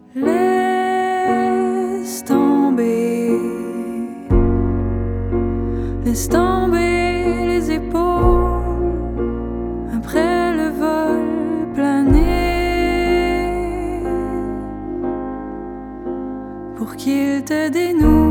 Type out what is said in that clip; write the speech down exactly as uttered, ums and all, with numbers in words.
Laisse tomber, laisse tomber les épaules après le vol plané pour qu'il te dénoue.